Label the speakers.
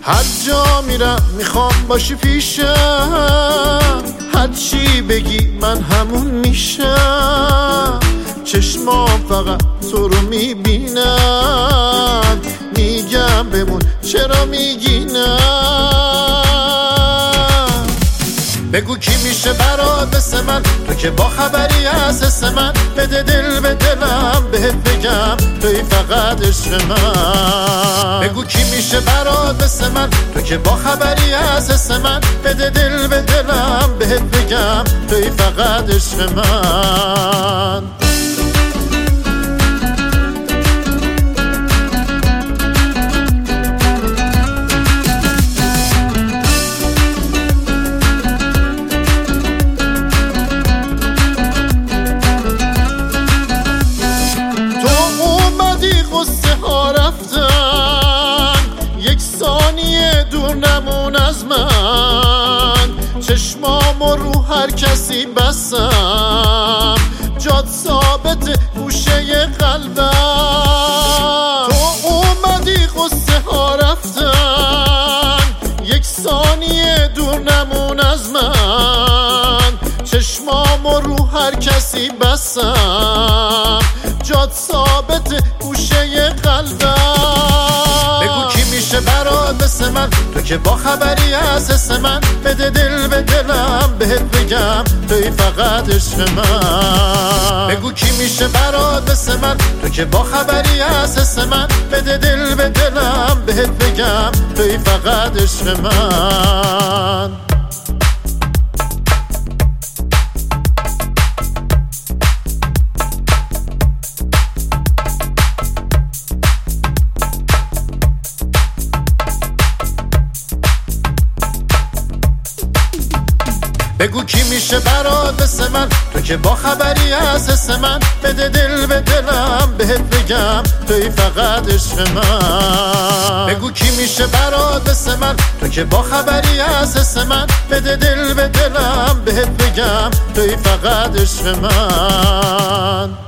Speaker 1: هر جا میرم میخوام باشی پیشم، هر چی بگی من همون میشم. چشمام فقط تو رو میبینن، میگم بمون چرا میگینم. بگو کی میشه برات مثل من، تو که با خبری از حس من. بده دل به دلم بهت بگم توی فقط عشق من. بگو کی میشه برات مثل من، تو که با خبری از حس من. بده دل به دلم بهت بگم توی فقط عشق من. دور نمون از من، چشمامو رو هر کسی بستم. جات ثابت گوشه قلبم. تو اومدی قصه ها رفتن، یک ثانیه دور نمون از من. چشمامو رو هر کسی بستم. جات ثابت گوشه قلبم. بگو کی میشه برات مثل من، تو که با خبری از حس من. بده دل به دلم بهت بگم توی فقط عشق من. بگو کی میشه برات مثل من، تو که با خبری از حس من. بده دل به دلم بهت بگم توی فقط عشق من. بگو کی میشه برات مثل من، تو که با خبری از حس من. بده دل به دلم بهت بگم توی فقط عشق من. بگو کی میشه برات مثل من، تو که با خبری از حس من. بده دل به دلم بهت بگم توی فقط عشق من.